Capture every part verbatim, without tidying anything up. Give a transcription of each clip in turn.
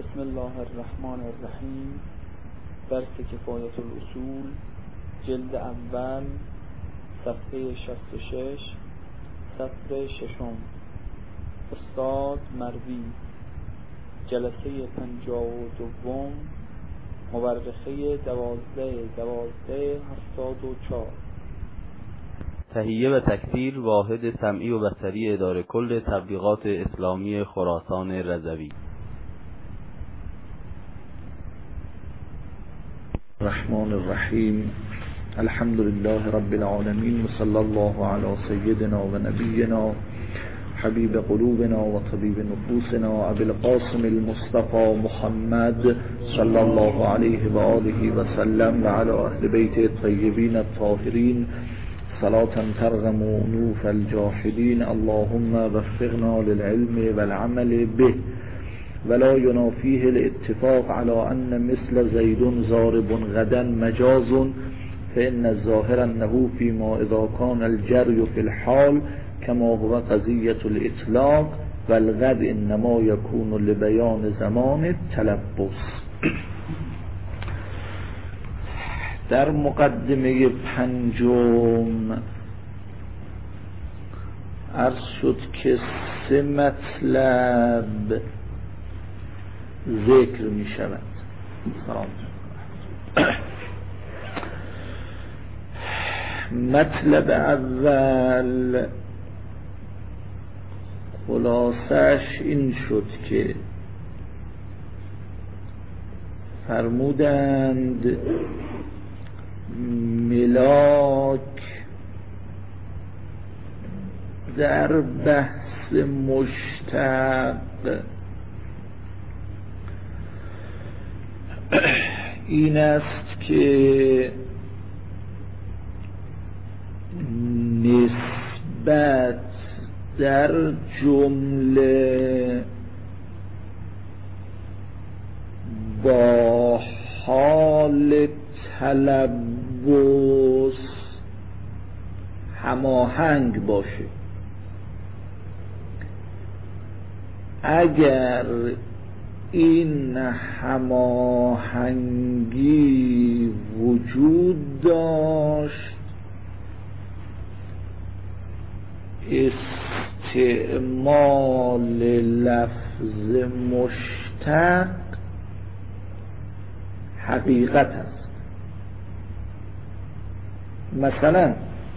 بسم الله الرحمن الرحیم. درس کفایت الاصول، جلد اول، صفحه شصت و شش، سطر ششم. استاد مروی، جلسه پنجاه و دوم، مورخه دوازده دوازده هفتاد و چهار. تهیه و تکثیر واحد سمعی و بصری اداره کل تبلیغات اسلامی خراسان رضوی. الرحمن الرحیم. الحمد لله رب العالمین و صلی الله علی سیدنا و نبینا حبیب قلوبنا و طبیب نفوسنا ابی القاسم المصطفى محمد صلی الله علیه و آله و سلم و علی اهل بیت الطیبین الطاهرین صلاة ترغم انوف الجاحدین. اللهم وفقنا للعلم والعمل به ولا ينافيه الاتفاق على أن مثل زيد ضارب غدا مجاز، فإن الظاهر أنه فيما إذا كان الجري في الحال كما هو قضية الإطلاق، والغد إنما يكون لبيان زمان التلبس. در مقدمه پنجم عرض شد که سه مطلب ذکر می شود. سلام. مطلب اول خلاصش این شد که فرمودند ملاک در بحث مشتق این است که نسبت در جمله با حال تلبس هماهنگ باشه. اگر این هماهنگی وجود داشت، استعمال لفظ مشتق حقیقت است. مثلا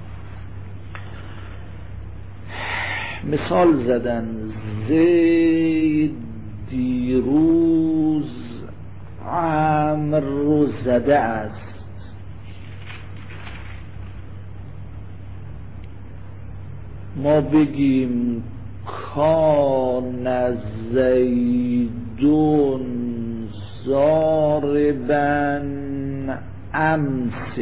مثال زدن زید دیروز عمر رو زده است. ما بگیم کان زیدون ضاربا امس،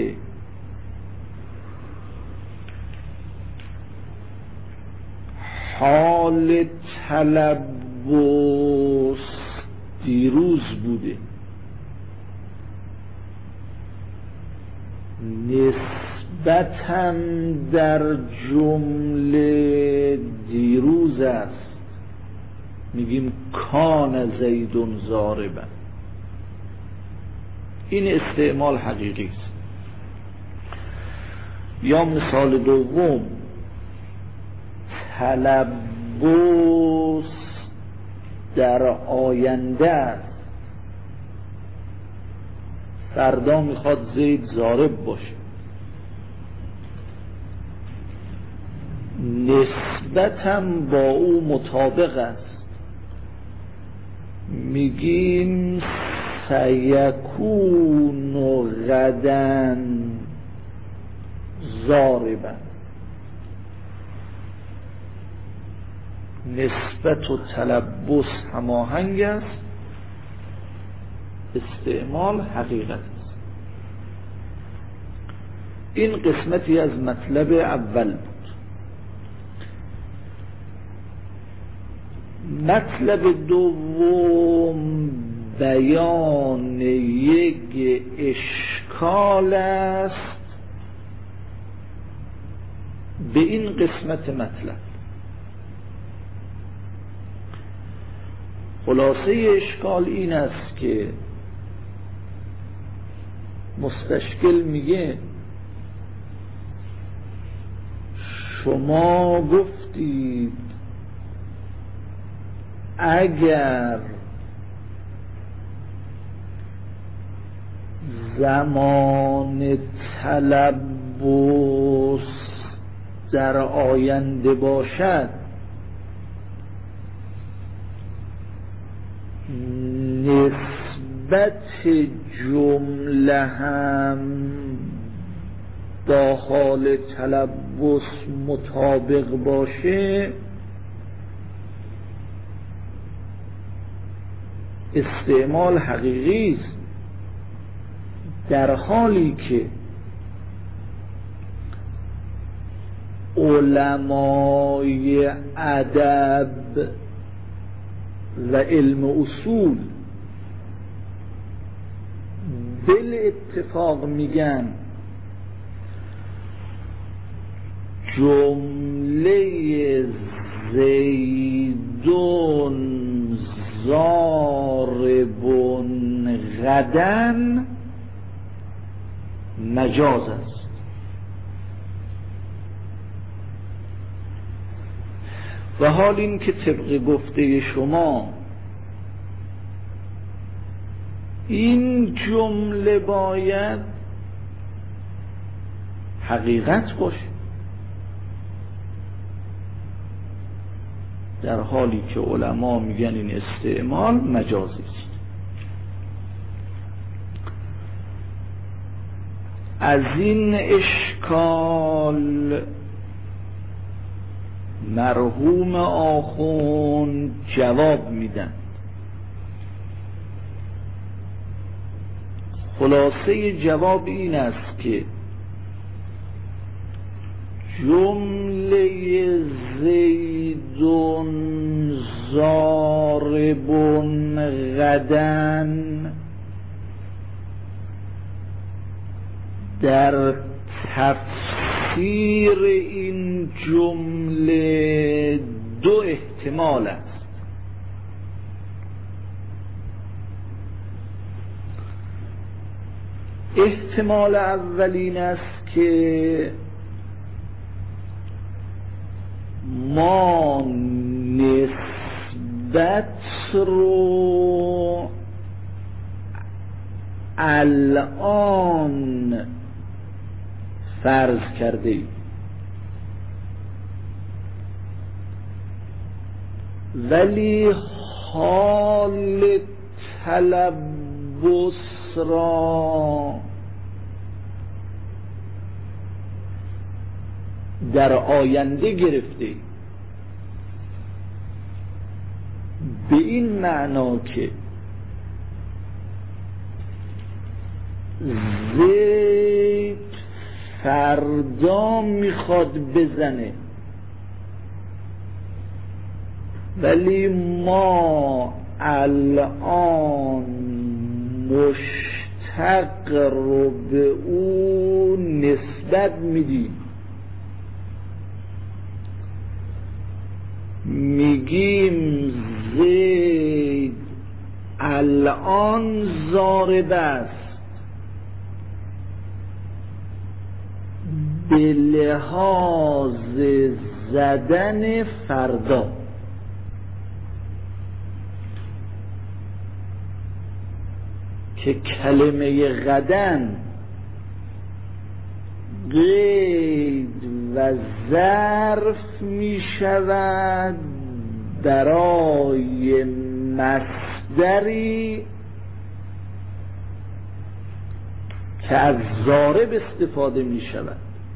حال تلبس دیروز بوده، نسبت هم در جمله دیروز است. میگیم کان زیدون ضاربا. این استعمال حقیقی است. یا مثال دوم، تلبس در آینده است. فردا میخواد زید ضارب باشه، نسبت هم با او مطابق است. میگیم سیکون غدا ضاربا. نسبت و تلبس هماهنگ است، استعمال حقیقت است. این قسمتی از مطلب اول بود. مطلب دوم بیان یک اشکال است به این قسمت مطلب. خلاصه اشکال این است که مستشکل میگه شما گفتید اگر زمان تلبس در آینده باشد نسبت جمله هم با حال تلبس مطابق باشه استعمال حقیقی است، در حالی که علمای ادب و علم اصول بل اتفاق میگن جمله زیدون ضاربون غدن مجاز است. و حال این که طبق گفته شما این جمله باید حقیقت باشه، در حالی که علما میگن این استعمال مجازی است. از این اشکال مرحوم آخوند جواب میدن. خلاصه جواب این است که جمله زیدون ضاربون غدن در تفسیر این جمله دو احتمال است. احتمال اولین است که ما نسبت رو الان فرض کرده ایم، ولی حال تلبس را در آینده گرفته ایم، به این معنا که زید فردا میخواد بزنه، ولی ما الان مشتق رو به او نسبت میدیم، میگیم زید الان ضارب است به لحاظ زدن فردا. که کلمه غدن قید و ظرف می شود برای مصدری که از ضارب استفاده می شود.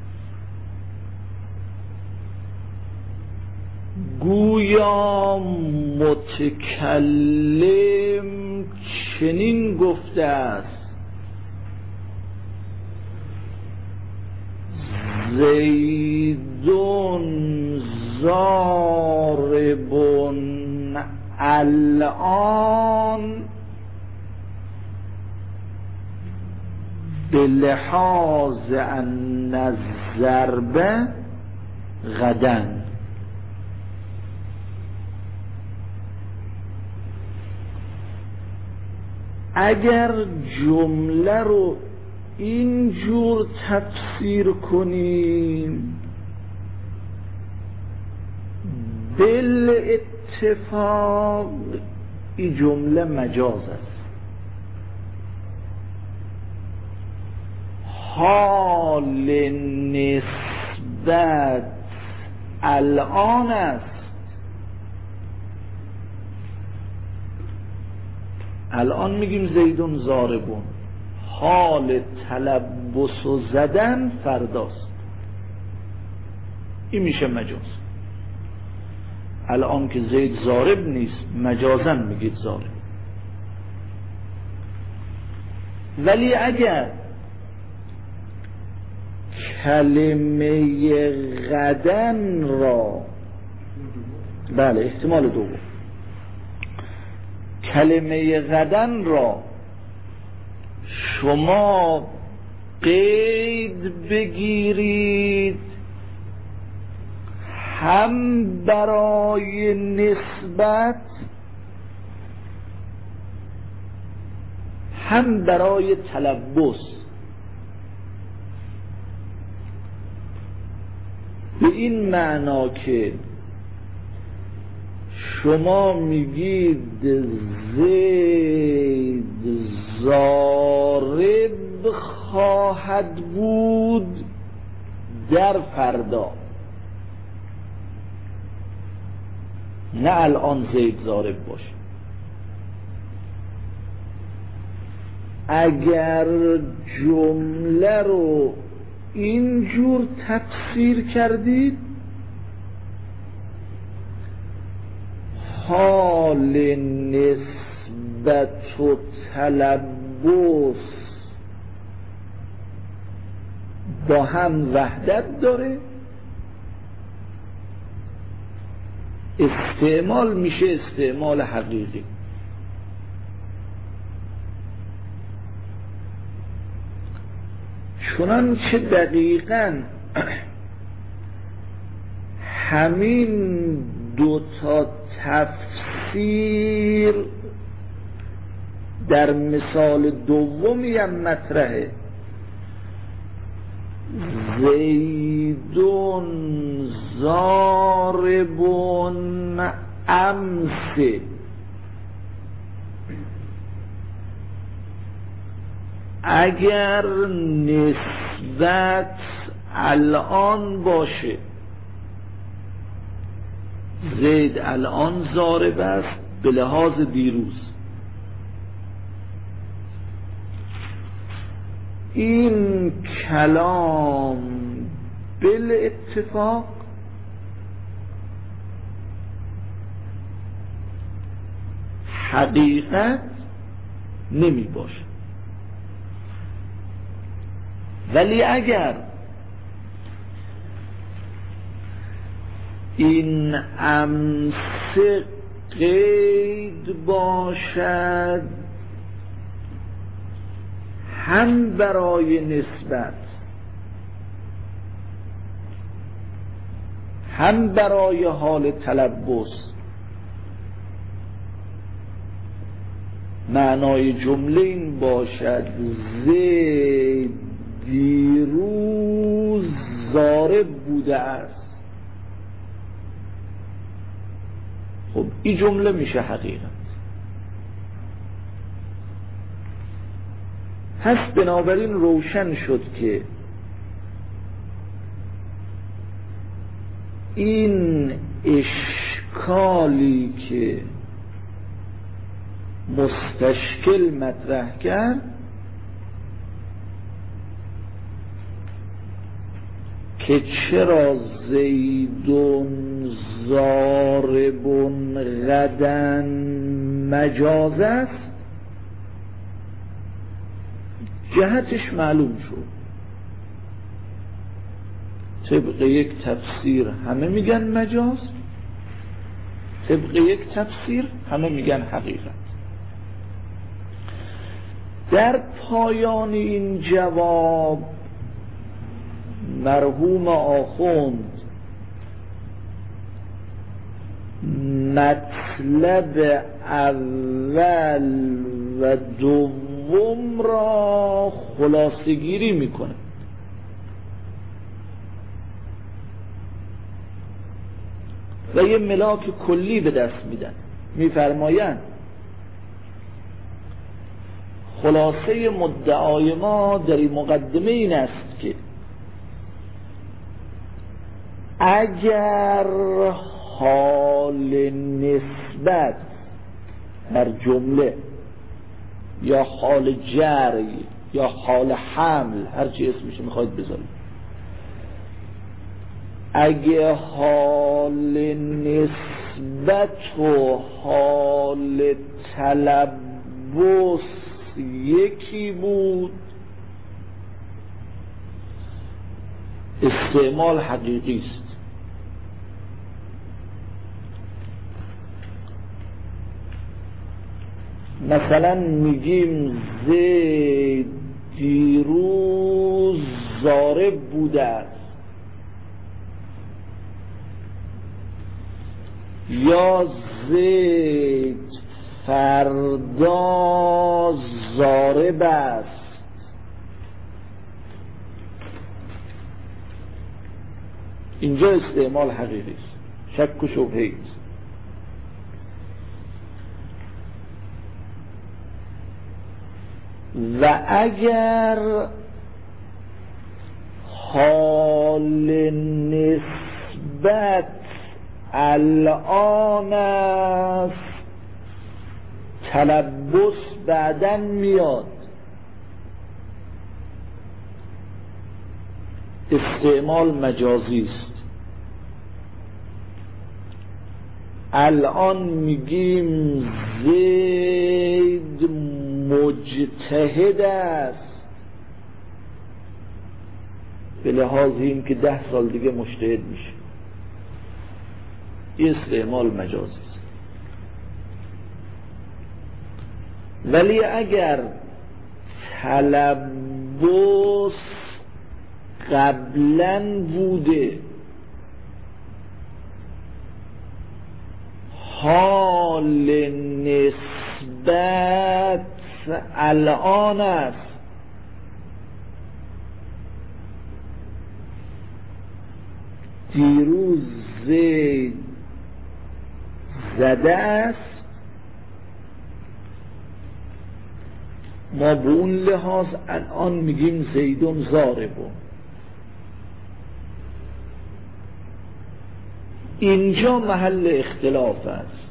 گویا متکلم چنین گفته است: زیدون ضاربون الان به لحاظ ان الضرب غدن. اگر جمله رو اینجور تفسیر کنیم بل اتفاق این جمله مجاز است. حال نسبت الان است. الان میگیم زیدون ضاربون، حال تلبس و زدن فرداست. این میشه مجاز. الان که زید ضارب نیست مجازن میگید ضارب. ولی اگر کلمه غدن را، بله احتمال دوم، کلمه غدن را شما قید بگیرید هم برای نسبت هم برای تلبس، به این معنا که شما میگید زید ضارب خواهد بود در فردا، نه الان زید ضارب باشه. اگر جمله رو اینجور تفسیر کردید حال نسبت و تلبس با هم وحدت داره، استعمال میشه استعمال حقیقی. چنانچه دقیقاً همین دو تا تفسیر در مثال دومی هم مطرحه. زیدون ضاربون امس، اگر نسبت الان باشه، زید الان ضارب است به لحاظ دیروز، این کلام بل اتفاق حقیقت نمی باشه. ولی اگر این امس قید باشد هم برای نسبت هم برای حال تلبس، معنای جمله این باشد زید دیروز ضارب بوده است. خب این جمله میشه حقیقت. پس بنابراین روشن شد که این اشکالی که مستشکل مطرح کرد که چرا زیدون ضاربون غدن مجاز است، جهتش معلوم شد. طبق یک تفسیر همه میگن مجاز، طبق یک تفسیر همه میگن حقیقت. در پایان این جواب مرحوم آخوند مطلب اول و دوم را خلاصه گیری میکنه. و یه ملاک کلی به دست میدن. میفرمایند خلاصه مدعای ما در این مقدمه این است که اگر حال نسبت در جمله یا حال جری یا حال حمل، هر چی اسمش میخواید بذارید، اگه حال نسبت و حال تلبس یکی بود، استعمال حقیقی است. مثلا میگیم زید دیروز ضارب بوده است، یا زید فردا ضارب است. اینجا استعمال حقیقی است، شک و شبهه است. و اگر حال نسبت الان است، تلبس بعداً میاد، استعمال مجازی است. الان میگیم زید مجتهد است، به لحاظ این که ده سال دیگه مجتهد میشه، این استعمال مجازی است. ولی اگر تلبس قبلا بوده، حال نسبت الان است، دیروز زید زده است، ما به اون لحاظ الان میگیم زیدون ضاربون. اینجا محل اختلاف است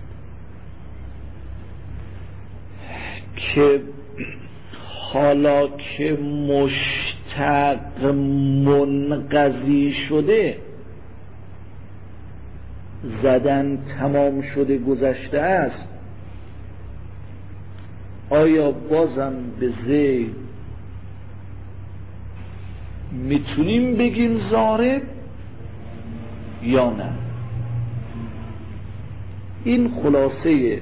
که حالا که مشتق منقضی شده، زدن تمام شده گذشته است، آیا بازم به زید میتونیم بگیم ضارب یا نه؟ این خلاصه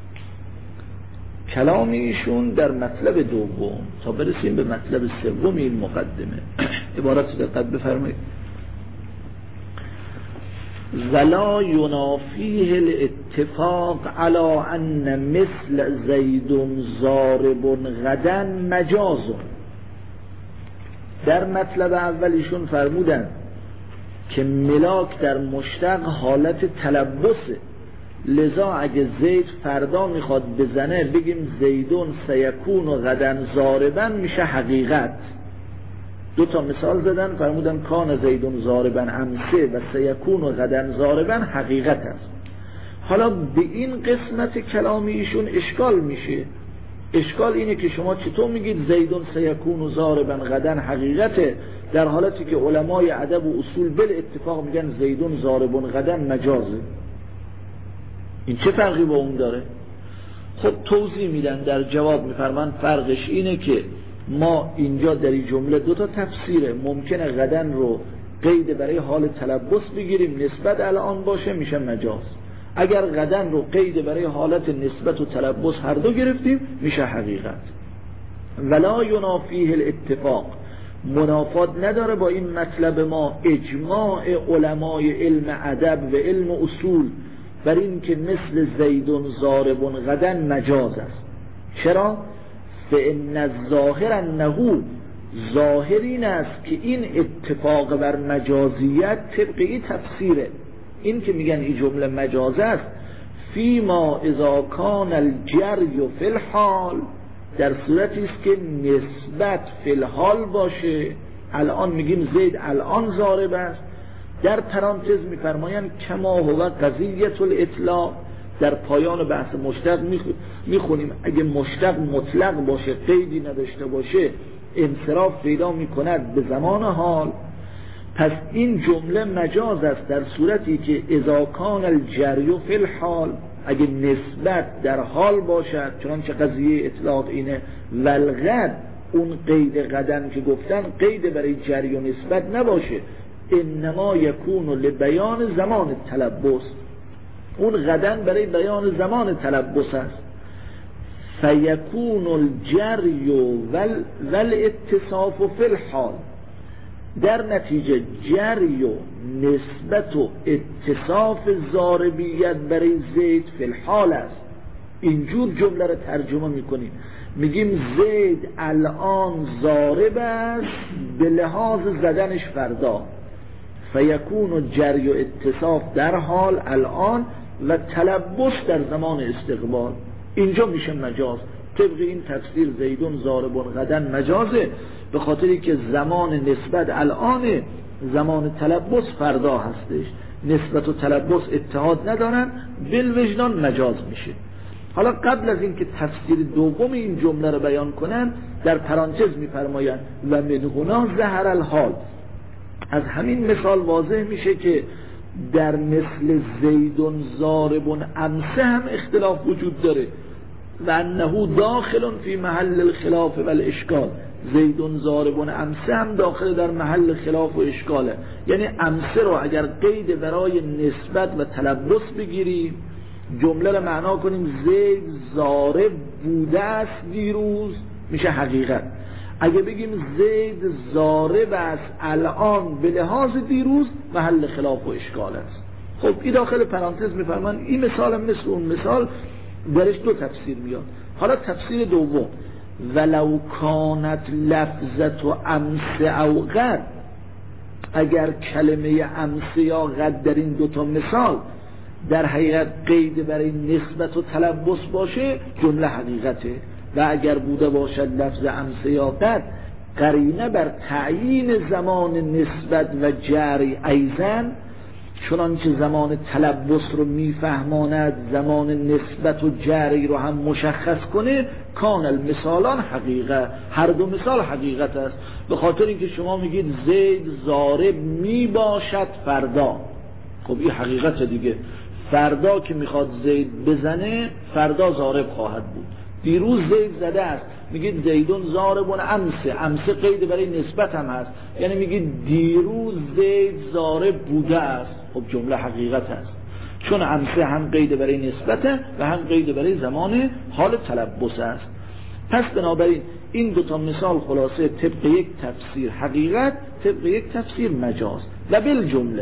کلام ایشون در مطلب دوم. تا برسیم به مطلب سوم این مقدمه، عبارت دقت بفرمایید. ولا ینافیه الاتفاق علی ان مثل زید ضارب غدا مجاز. در مطلب اولیشون فرمودن که ملاک در مشتق حالت تلبسه، لذا اگه زید فردا میخواد بزنه بگیم زیدون سیکون و غدا ضاربن، میشه حقیقت. دو تا مثال زدن، فرمودن کان زیدون ضاربن امسه و سیکون و غدا ضاربن حقیقت است. حالا به این قسمت کلامی ایشون اشکال میشه. اشکال اینه که شما چطور میگید زیدون سیکون و ضاربن غدا حقیقته، در حالتی که علمای ادب و اصول بل اتفاق میگن زیدون ضاربن غدا مجازه؟ این چه فرقی با اون داره؟ خب توضیح میدن، در جواب میفرمان فرقش اینه که ما اینجا در این جمله دو تا تفسیره. ممکنه غدا رو قید برای حال تلبس بگیریم، نسبت الان باشه میشه مجاز. اگر غدا رو قید برای حالت نسبت و تلبس هر دو گرفتیم میشه حقیقت. ولا ینافیه الاتفاق، منافات نداره با این مطلب ما اجماع علمای علم ادب و علم اصول بر این که مثل زیدون ضاربون غدن مجاز است. چرا؟ فإن الظاهر انه ظاهر این است که این اتفاق بر مجازیت طبقی تفسیره. این که میگن این جمله مجاز است، فیما اذا کان الجری فی الحال، در صورتی است که نسبت فی الحال باشه. الان میگیم زید الان ضارب است، در پرانتز میفرمایند کما هو قضیة الاطلاق. در پایان بحث مشتق میخونیم اگه مشتق مطلق باشه، قیدی نداشته باشه، انصراف پیدا میکند به زمان حال. پس این جمله مجاز است در صورتی که اذا کان الجری فی الحال، اگه نسبت در حال باشد، چنانچه قضیه اطلاق اینه. والغد، اون قید غدن که گفتن قید برای جری و نسبت نباشه، انما یکون لبیان زمان تلبس، اون غدن برای بیان زمان تلبس است. فیکون الجری والاتصاف فی الحال، در نتیجه جری و نسبت و اتصاف ضاربیت برای زید فی الحال است. اینجور جمله رو ترجمه میکنیم، میگیم زید الان ضارب است به لحاظ زدنش فردا. فیکون جری و اتصاف در حال الان و تلبس در زمان استقبال. اینجا میشه مجاز. طبق این تفسیر زیدون ضاربون غدن مجازه، به خاطری که زمان نسبت الانه، زمان تلبس فردا هستش. نسبت و تلبس اتحاد ندارن، بالوجدان مجاز میشه. حالا قبل از اینکه تفسیر دوم این جمله رو بیان کنن، در پرانتز میفرمایند و من هنا ظهر الحال. از همین مثال واضح میشه که در مثل زیدون ضاربون امسه هم اختلاف وجود داره و انه داخل فی محل الخلاف و الاشکال. زیدون ضاربون امسه هم داخل در محل خلاف و اشکاله. یعنی امسه رو اگر قید برای نسبت و تلبس بگیریم، جمله رو معنا کنیم زید ضارب بوده است دیروز، میشه حقیقت. اگه بگیم زید ضارب است الان به لحاظ دیروز، محل خلاف و اشکال است. خب این داخل پرانتز میفرمان این مثال هم مثل اون مثال درش دو تفسیر میاد. حالا تفسیر دوم، ولو کانت لفظت و امس او غد، اگر کلمه امس یا غد در این دوتا مثال در حقیقت قید برای نسبت و تلبس باشه، جمله حقیقته. و اگر بوده باشد لفظ امس یا قد قرینه بر تعیین زمان نسبت و جری ایزن، چنانچه زمان تلبس رو میفهماند زمان نسبت و جری رو هم مشخص کنه، کان المثالان حقیقه، هر دو مثال حقیقت است. به خاطر اینکه شما میگید زید ضارب میباشد فردا، خب این حقیقت دیگه. فردا که میخواد زید بزنه، فردا ضارب خواهد بود. دیروز زید زده است، میگید زیدون ضاربون امسه، امسه قید برای نسبت هم هست، یعنی میگید دیروز زید ضارب بوده است. خب جمله حقیقت است، چون امسه هم قید برای نسبته و هم قید برای زمان حال تلبس است. پس بنابراین این دوتا مثال خلاصه طبق یک تفسیر حقیقت، طبق یک تفسیر مجاز. و بالجمله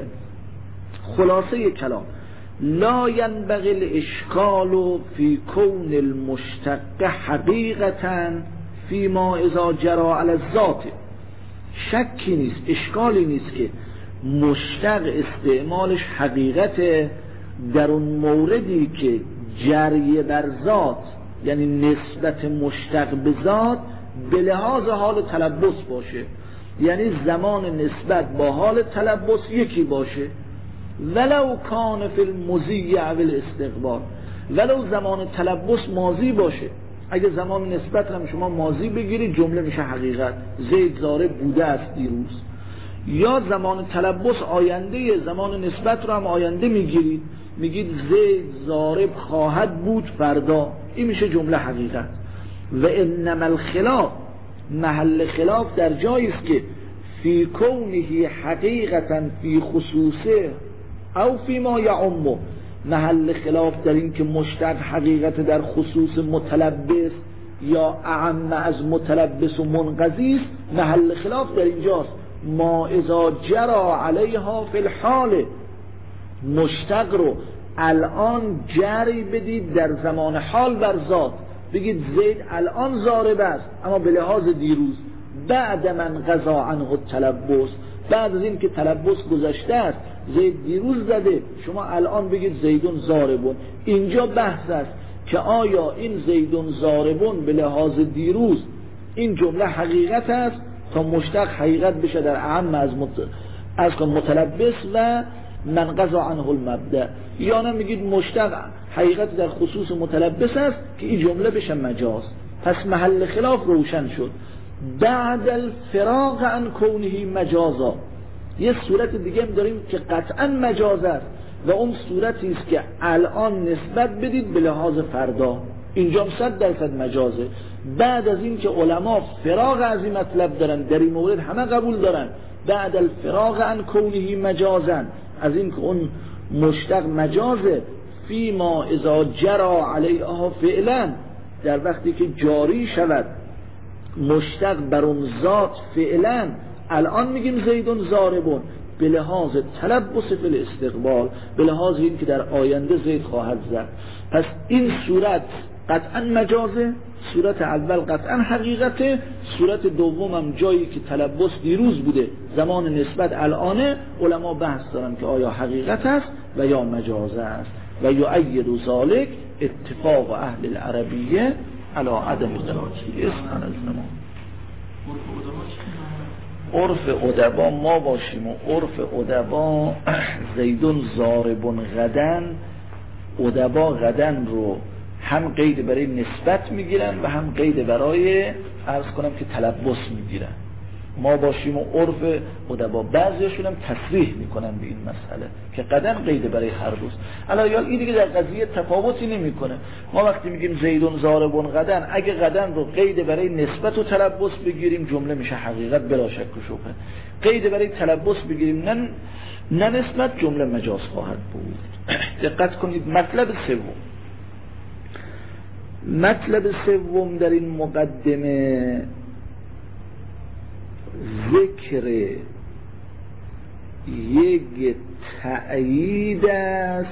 خلاصه کلام، لا ينبغي الاشکال فی کون المشتق حقیقتا فیما اذا جرى علی الذات. شکی نیست، اشکالی نیست که مشتق استعمالش حقیقته در اون موردی که جری بر ذات، یعنی نسبت مشتق به ذات به لحاظ حال تلبس باشه، یعنی زمان نسبت با حال تلبس یکی باشه. ولو کان فی المضی او الاستقبال، ولو زمان تلبس ماضی باشه. اگه زمان نسبت هم شما ماضی بگیرید، جمله میشه حقیقت، زید ضارب بوده است دیروز. یا زمان تلبس آینده، زمان نسبت رو هم آینده میگیرید، میگید زید ضارب خواهد بود فردا، این میشه جمله حقیقت. و انما الخلاف، محل خلاف در جایی است که فی کونه حقیقتا فی خصوصه او فی ما یعمه. محل خلاف در این که مشتق حقیقت در خصوص متلبس یا اعم از متلبس و منقضی است. محل خلاف در اینجاست، ما اذا جرى علیها فی الحال، مشتق رو الان جری بدید در زمان حال بر ذات، بگید زید الان ضارب است اما به لحاظ دیروز، بعد من قضا عنه التلبس، بعد از این که تلبس گذشته است، زید دیروز زده، شما الان بگید زیدون ضاربون. اینجا بحث است که آیا این زیدون ضاربون به لحاظ دیروز این جمله حقیقت است تا مشتق حقیقت بشه در اعم از مت... از متلبس و من قضا عنه المبدأ، یا نه میگید مشتق حقیقت در خصوص متلبس است که این جمله بشه مجاز. پس محل خلاف روشن شد. بعد الفراغ عن کونه مجازا، یه صورت دیگه هم داریم که قطعا مجاز است و اون صورتی است که الان نسبت بدید به لحاظ فردا، اینجا هم صد درصد مجازه. بعد از این که علما فراغ از این مطلب دارن، در این مورد همه قبول دارن، بعد الفراغ عن کونه مجازا، از این که اون مشتق مجازه، فی ما اذا جرا علیها فعلا، در وقتی که جاری شود مشتق بر اون ذات فعلا، الان میگیم زیدون ضاربون به لحاظ تلبس فی الاستقبال، به لحاظ این که در آینده زید خواهد زد. پس این صورت قطعا مجازه، صورت اول قطعا حقیقته، صورت دوم هم جایی که تلبس دیروز بوده زمان نسبت الانه، علما بحث دارن که آیا حقیقت است و یا مجازه است. و یؤید ذلک اتفاق اهل العربیه علی عدم ذاتی اسم از زمان. عرف ادبا ما باشیم و عرف ادبا زیدون ضاربون غدن، ادبا غدن رو هم قید برای نسبت میگیرن و هم قید برای عرض کنم که تلبس میگیرن. ما باشیم و عرف ادبا بعضیشون هم تصریح میکنن به این مسئله که قدم قید برای هر روز. الان این دیگه در قضیه تفاوتی نمیکنه. ما وقتی میگیم زیدون ضاربون غدن، اگه غدن رو قید برای نسبت و تلبس بگیریم جمله میشه حقیقت بلا شک و شبهه. قید برای تلبس بگیریم نه نه نسبت، جمله مجاز خواهد بود. دقت کنید. مطلب سوم مطلب سوم در این مقدمه ذکر یک تأیید است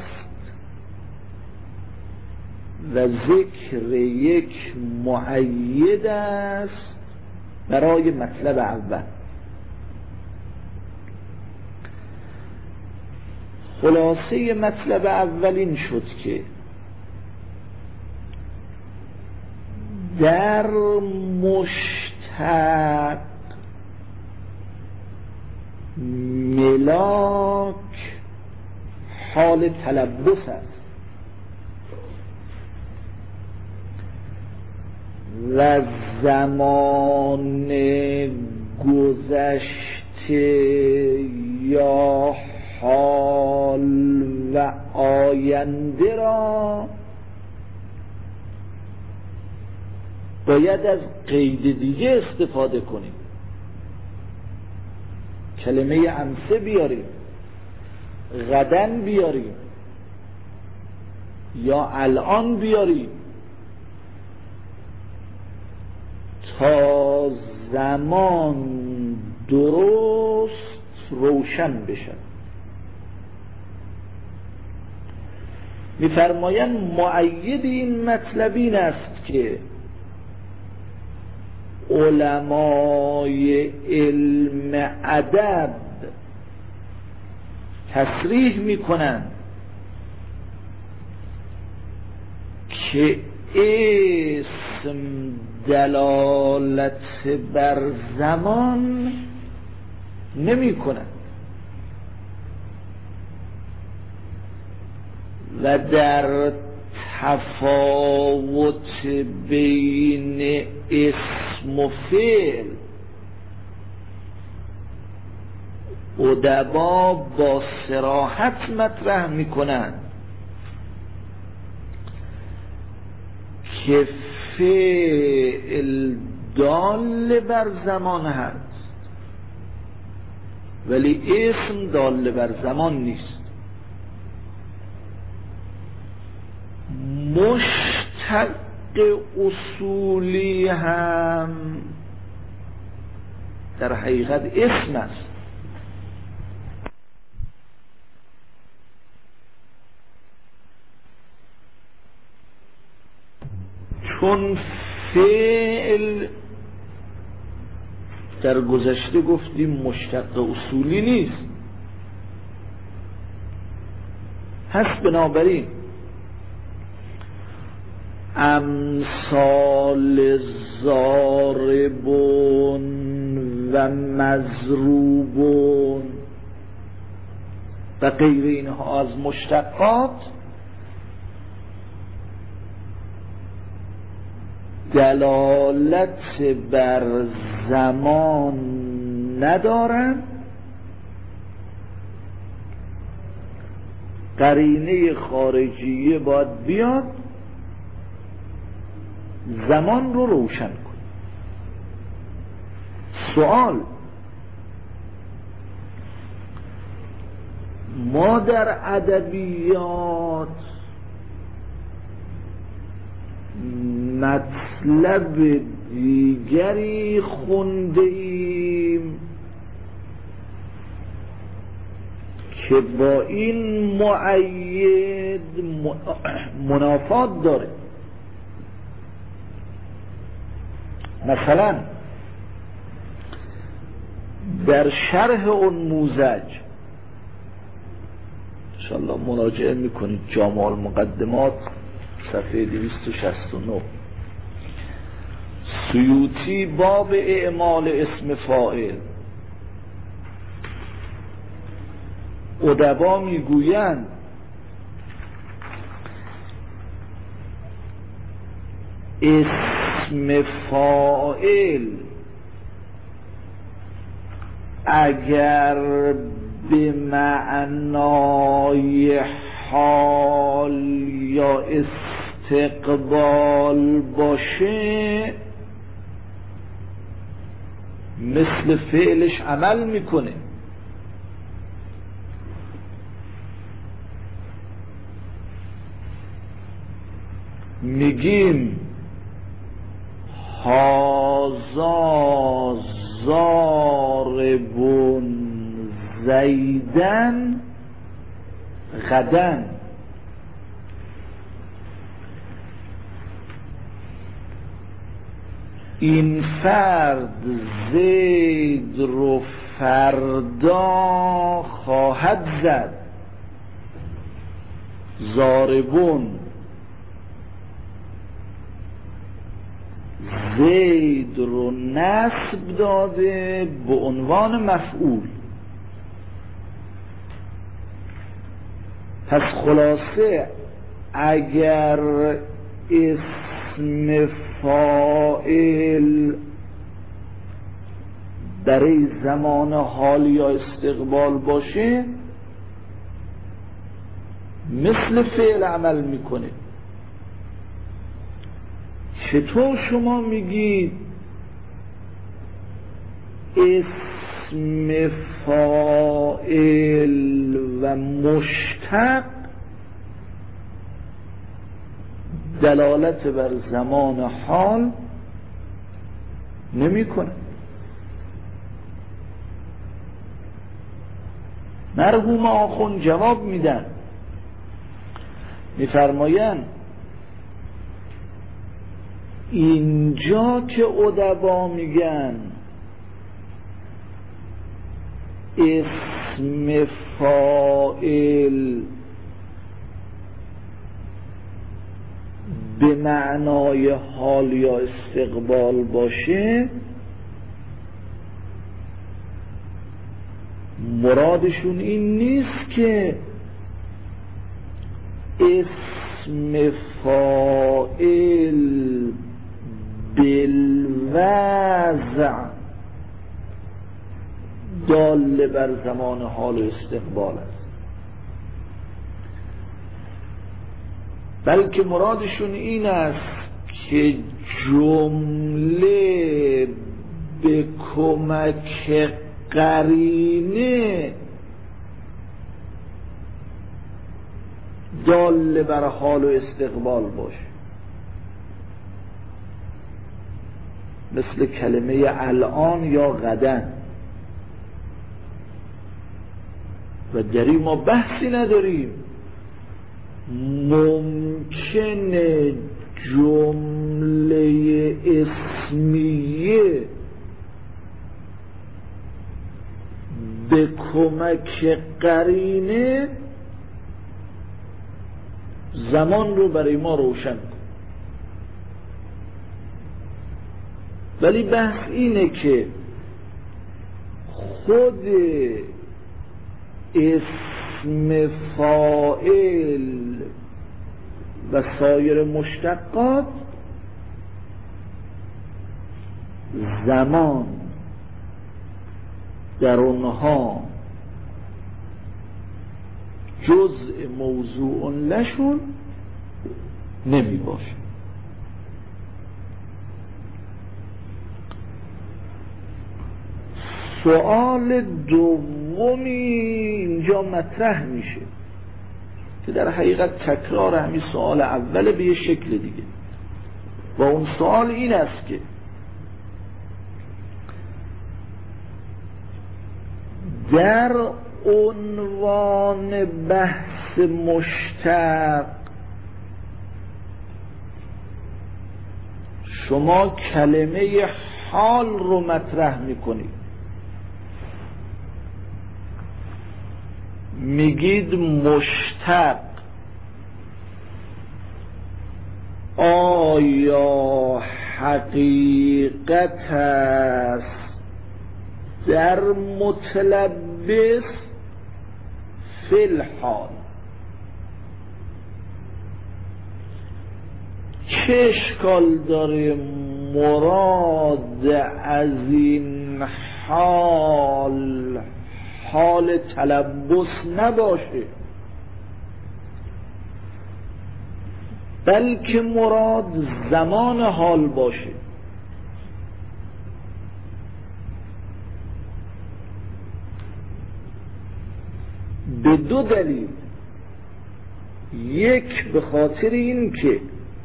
و ذکر یک مؤید است برای مطلب اول. خلاصه مطلب اول این شد که در مشتق ملاک حال تلبس است و زمان گذشته یا حال و آینده را باید از قید دیگه استفاده کنیم. کلمه امسه بیاریم، غدن بیاریم یا الان بیاریم تا زمان درست روشن بشه. میفرمایند مؤید این مطلب این است که علمای علم ادب تصریح میکنند که اسم دلالت بر زمان نمی کند و در تفاوت بین اسم و فعل ادبا با صراحت مطرح میکنند که فعل دال بر زمان هست ولی اسم دال بر زمان نیست. مشتق اصولی هم در حقیقت اسم است. چون فعل در گذشته گفتیم مشتق اصولی نیست، هست. بنابراین امثال ضاربون و مضروبون و غیر اینها از مشتقات دلالت بر زمان ندارند، قرینه خارجیه باید بیاد زمان رو روشن کن. سوال: ما در ادبیات مطلب دیگری خونده ایم که با این مؤید منافات داره. مثلا در شرح انموذج انشاءالله مراجعه میکنید، جامع المقدمات صفحه دویست و شصت و نه، سیوطی باب اعمال اسم فاعل، ادبا میگویند اسم فاعل اگر به معنای حال یا استقبال باشه مثل فعلش عمل میکنه. میگیم هازا ضاربون زیدن غدن، این فرد زید رو فردا خواهد زد. ضاربون زید رو نصب داده به عنوان مفعول. پس خلاصه اگر اسم فاعل برای زمان حال یا استقبال باشه مثل فعل عمل میکنه. چطور شما میگید اسم فاعل و مشتق دلالت بر زمان حال نمیکنه؟ مرحوم آخوند جواب میدن، میفرمایند اینجا که ادبا میگن اسم فاعل به معنای حال یا استقبال باشه مرادشون این نیست که اسم فاعل بالوضع دال بر زمان حال و استقبال است، بلکه مرادشون این است که جمله به کمک قرینه دال بر حال و استقبال باشه. مثل کلمه الان یا غدن. و در این ما بحثی نداریم، ممکنه جمله اسمیه به کمک قرینه زمان رو برای ما روشن کن. ولی بحث اینه که خود اسم فاعل و سایر مشتقات زمان در اونها جزء موضوع لشون نمی باشه. سوال دومی اینجا مطرح میشه که در حقیقت تکرار همین سوال اوله به یه شکل دیگه، و اون سوال این است که در عنوان بحث مشتق شما کلمه حال رو مطرح میکنید، میگید مشتق آیا حقیقت است در متلبس فی الحال؟ چه اشکال داره مراد از این حال حال تلبس نباشه، بلکه مراد زمان حال باشه؟ به دو دلیل. یک، به خاطر این که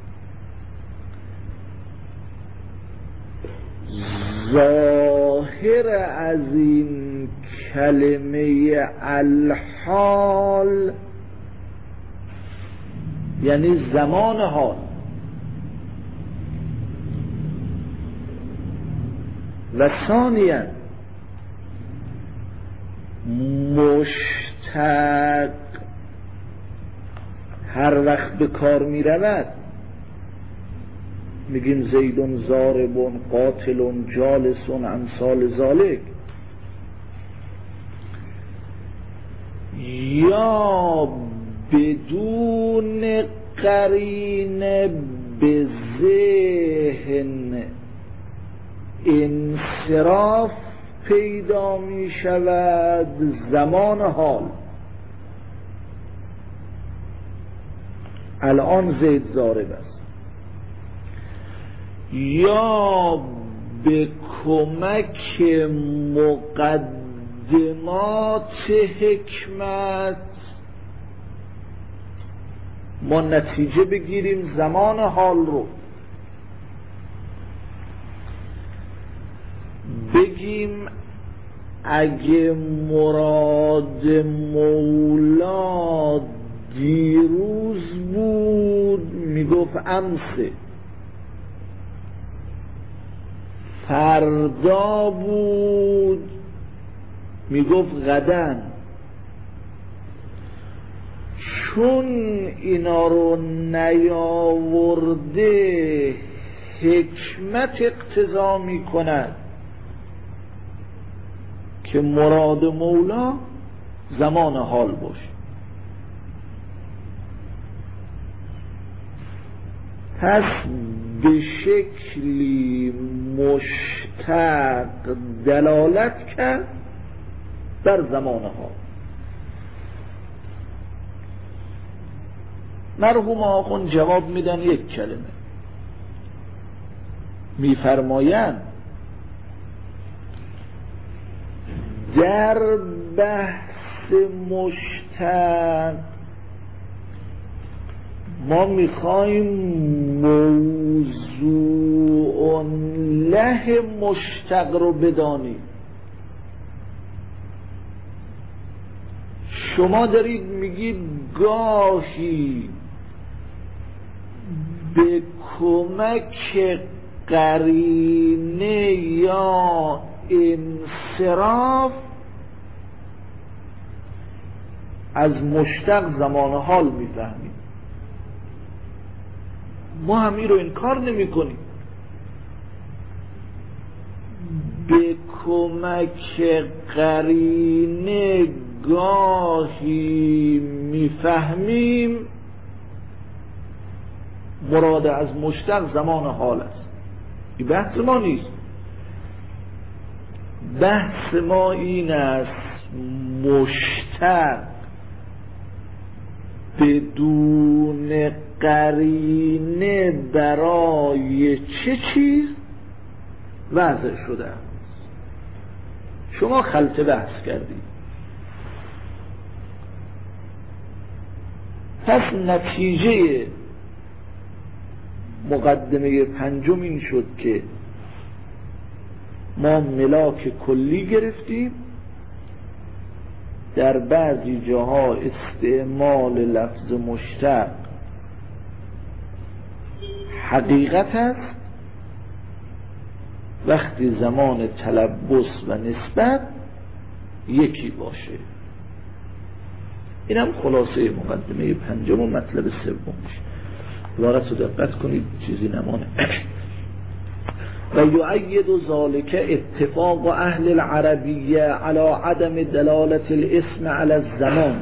ظاهر از این کلمه الحال یعنی زمان حال، و ثانیاً مشتق هر وقت به کار می رود میگیم زیدون ضاربون قاتلون جالسون امثال ذالک، یا بدون قرینه به ذهن انصراف پیدا می شود زمان حال. الان زید ضارب است، یا به کمک مقدمات حکمت ما نتیجه بگیریم زمان حال رو، بگیم اگه مراد مولا دیروز بود میگفت امسه، فردا بود میگفت غدن. چون اینا رو نیاورده حکمت اقتضا میکند که مراد مولا زمان حال باشه. پس به شکلی مشتق دلالت کرد در زمان حال. مرحوم آخوند جواب میدن یک کلمه، میفرمایند در بحث مشتق ما میخوایم موضوع له مشتق رو بدانیم. شما دارید میگید گاهی به کمک قرینه یا انصراف از مشتق زمان حال میفهمیم. ما همین رو انکار نمی کنیم. به کمک قرینه گاهی میفهمیم مراد از مشتق زمان حال است. این بحث ما نیست. بحث ما این است مشتق بدون قرینه برای چه چیز وضع شده است. شما خلط بحث کردید. پس نتیجه مقدمه پنجم این شد که ما ملاک کلی گرفتیم، در بعضی جاها استعمال لفظ مشتق حقیقت است، وقتی زمان تلبس و نسبت یکی باشه. اینم خلاصه مقدمه پنجم و مطلب سومش. عبارت رو دقت کنید چیزی نمانه. و یؤید ذلک اتفاق اهل العربیه علی عدم دلالت الاسم علی الزمان.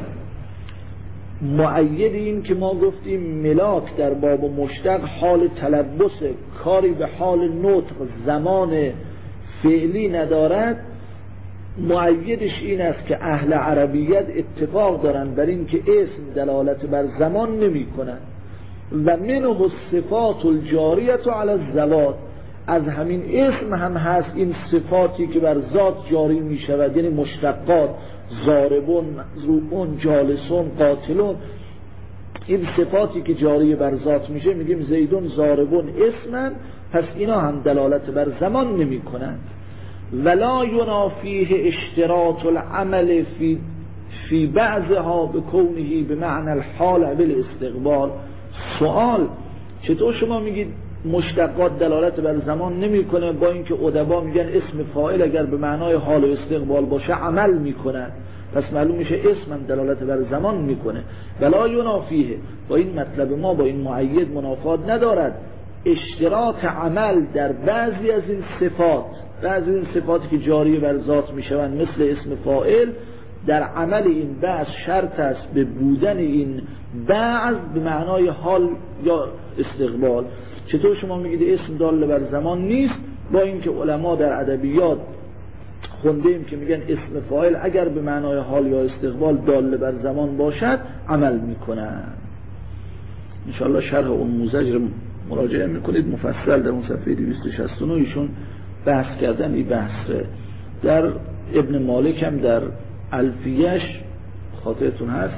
مؤید این که ما گفتیم ملاک در باب مشتق حال تلبس، کاری به حال نطق زمان فعلی ندارد. مؤیدش این است که اهل عربیت اتفاق دارن بر این که اسم دلالت بر زمان نمی کنند و منه الصفات الجاریه علی الذوات. از همین اسم هم هست این صفاتی که بر ذات جاری می شود، یعنی مشتقات، ضاربون، مضروبون، جالسون، قاتلون. این صفاتی که جاری بر ذات میشه میگیم زیدون ضاربون اسمن، پس اینا هم دلالت بر زمان نمی کنند. ولا ینافیه اشتراط العمل فی فی بعضها بکونه بمعنى الحال بالاستقبال. سوال: چطور شما میگید مشتقات دلالت بر زمان نمیکنه، با اینکه ادبا میگن اسم فاعل اگر به معنای حال و استقبال باشه عمل میکنه؟ پس معلوم میشه اسم هم دلالت بر زمان میکنه. ولا ینافیه، با این مطلب ما با این مؤید منافات ندارد اشتراط عمل در بعضی از این صفات، بعضی این صفاتی که جاری بر ذات میشوند مثل اسم فاعل، در عمل این بعض شرط است به بودن این بعض به معنای حال یا استقبال. چطور شما میگید اسم دال بر زمان نیست، با اینکه علما در ادبیات خوندیم که میگن اسم فاعل اگر به معنای حال یا استقبال دال بر زمان باشد عمل میکنن. انشاءالله شرح اون موزج رو مراجعه میکنید، مفصل در اون صفحه دویست و شصت و نه ایشون بحث کردن. این بحث در ابن مالک هم در الفیه‌اش خاطرتون هست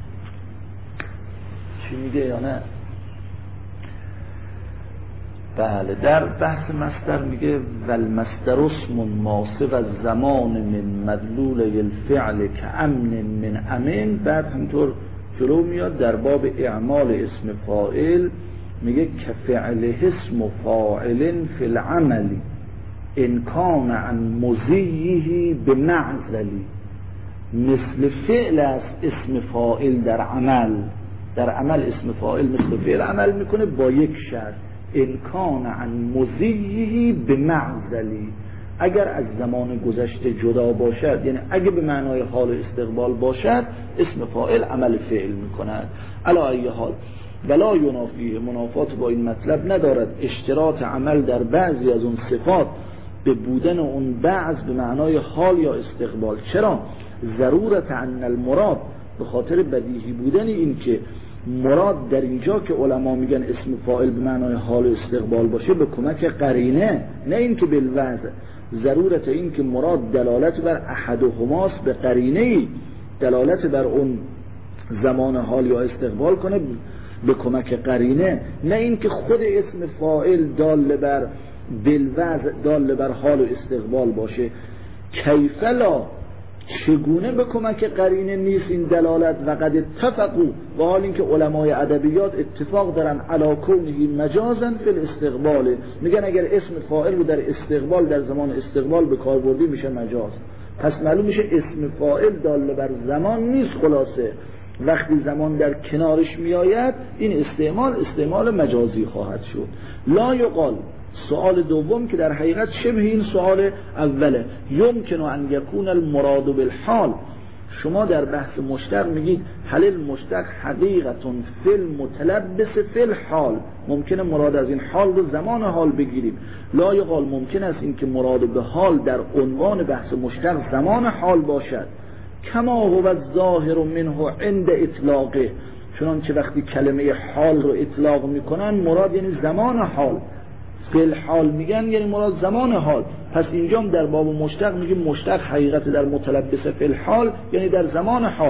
چی میگه یا نه؟ بله، در بحث مصدر میگه والمصدر اسم ماسق الزمان من مدلول الفعل كأمن من امن. بعد همینطور جلو میاد در باب اعمال اسم فاعل میگه كفعل اسم فاعل فی العمل ان کان عن مضیه بمعزلی. مثل فعل است اسم فاعل در عمل، در عمل اسم فاعل مثل فعل عمل میکنه با یک شرط: ان کان عن مضیه بمعزلی، اگر از زمان گذشته جدا باشد، یعنی اگه به معنای حال استقبال باشد اسم فاعل عمل فعل میکند. علی ای حال ولا ینافیه، منافات با این مطلب ندارد اشتراط عمل در بعضی از اون صفات به بودن اون بعض به معنای حال یا استقبال. چرا؟ ضرورت ان المراد، به خاطر بدیهی بودن این که مراد در اینجا که علما میگن اسم فاعل به معنای حال و استقبال باشه به کمک قرینه، نه این که بالوضع. ضرورت این که مراد دلالت بر احدهماست به قرینه، دلالت بر اون زمان حال یا استقبال کنه به کمک قرینه، نه این که خود اسم فاعل دال بر بالوضع دال بر حال و استقبال باشه. کیف لا چگونه به کمک قرینه نیست این دلالت؟ و قد اتفقوا، و حال اینکه علمای ادبیات اتفاق دارن علی کونه مجازا فی الاستقبال، میگن اگر اسم فاعل رو در استقبال در زمان استقبال به کار بردی میشه مجاز. پس معلوم میشه اسم فاعل دال بر زمان نیست، خلاصه وقتی زمان در کنارش میآید این استعمال استعمال مجازی خواهد شد. لا یقال، سوال دوم که در حقیقت شبه این سوال اوله، یمکن ان یکون المراد بالحال. شما در بحث مشتق میگید هل المشتق حقیقتون فی المتلبس فی الحال، ممکنه مراد از این حال رو زمان حال بگیریم. لا یقال، ممکن است این که مراد به حال در عنوان بحث مشتق زمان حال باشد، کما هو الظاهر منه عند اطلاقه، چنانچه وقتی کلمه حال رو اطلاق میکنن مراد یعنی زمان حال، فی الحال میگن یعنی مراد زمان حال. پس اینجا در باب مشتق میگیم مشتق حقیقت در متلبس فی الحال یعنی در زمان حال.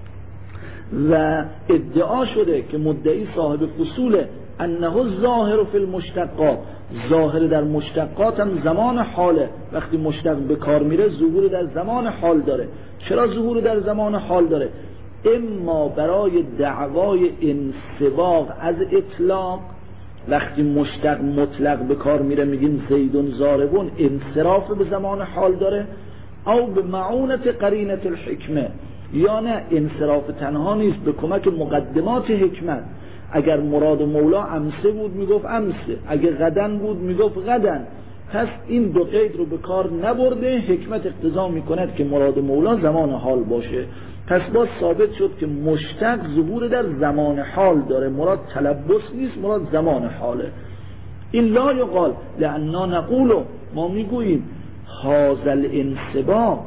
و ادعا شده که مدعی صاحب فصول انه الظاهر فی المشتقات، ظاهر در مشتقات هم زمان حاله، وقتی مشتق به کار میره ظهور در زمان حال داره. چرا ظهور در زمان حال داره؟ اما برای دعوای انسباق از اطلاق، وقتی مشتق مطلق به کار میره میگیم زیدون ضاربون، انصراف به زمان حال داره، او به معونت قرینت الحکمه، یا نه انصراف تنها نیست، به کمک مقدمات حکمت. اگر مراد مولا امسه بود میگفت امسه، اگر غدن بود میگفت غدن. پس این دو قید رو به کار نبرده، حکمت اقتضا میکند که مراد مولا زمان حال باشه. پس باز ثابت شد که مشتق ظهور در زمان حال داره، مراد تلبس نیست، مراد زمان حاله. این لا یقال لأننا نقول، ما میگوییم هذا الانسباق،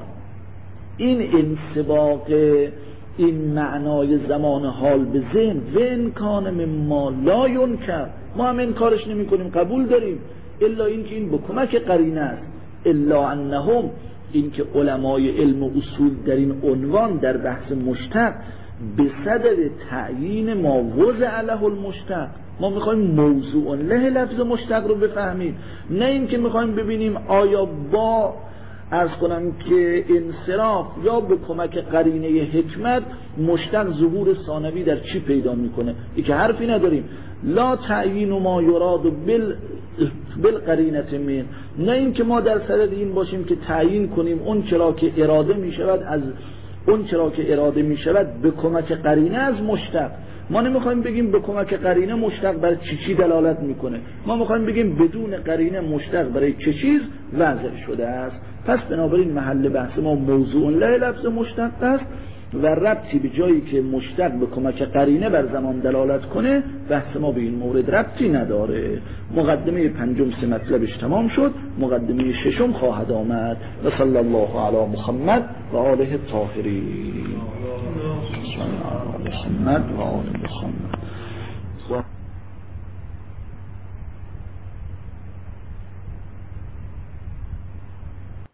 این انسباق این معنای زمان حال به ذهن و امکان مما لا ینکر، ما هم انکارش نمی کنیم، قبول داریم، الا این که این به کمک قرینه است. الا انهم، این که علمای علم و اصول در این عنوان در بحث مشتق به صدد تعیین ما وضع له المشتق، ما میخوایم موضوع له لفظ مشتق رو بفهمیم، نه این که میخوایم ببینیم آیا با عرض کنم که انصراف یا به کمک قرینه حکمت مشتق ظهور ثانوی در چی پیدا میکنه. این که حرفی نداریم. لا تعیین ما یراد بال بالقرینه من، نه این که ما در صدد این باشیم که تعیین کنیم اون چرا که اراده میشود از اون چرا که اراده میشود به کمک قرینه از مشتق. ما نمیخوایم بگیم به کمک قرینه مشتق برای چی چی دلالت میکنه، ما میخوایم بگیم بدون قرینه مشتق برای چه چیز وضع شده است. پس بنابراین محل بحث ما موضوع له لفظ مشتق است و ربطی به جایی که مشتق به کمک قرینه بر زمان دلالت کنه بحث ما به این مورد ربطی نداره. مقدمه پنجم سه مطلبش تمام شد، مقدمه ششم خواهد آمد. و صلی الله علی محمد و آله الطاهرین. محمد و آله محمد.